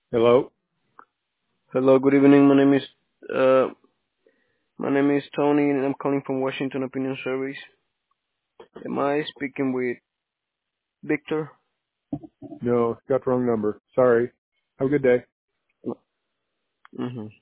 Hello? Hello, good evening. Uh my name is Tony, and I'm calling from Washington Opinion Service. Am I speaking with Victor? No, got the wrong number. Sorry. Have a good day. Mm-hmm.